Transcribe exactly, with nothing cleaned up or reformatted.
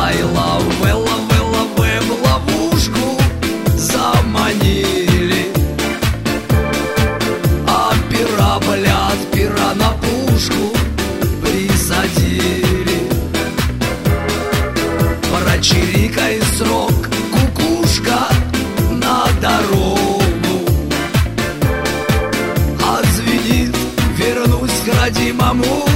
I love, well, well, well, в ловушку заманили. А пера, блядь, пера на пушку присадили. Прочирикай срок, кукушка, на дорогу. Отзвенит, вернусь к родимому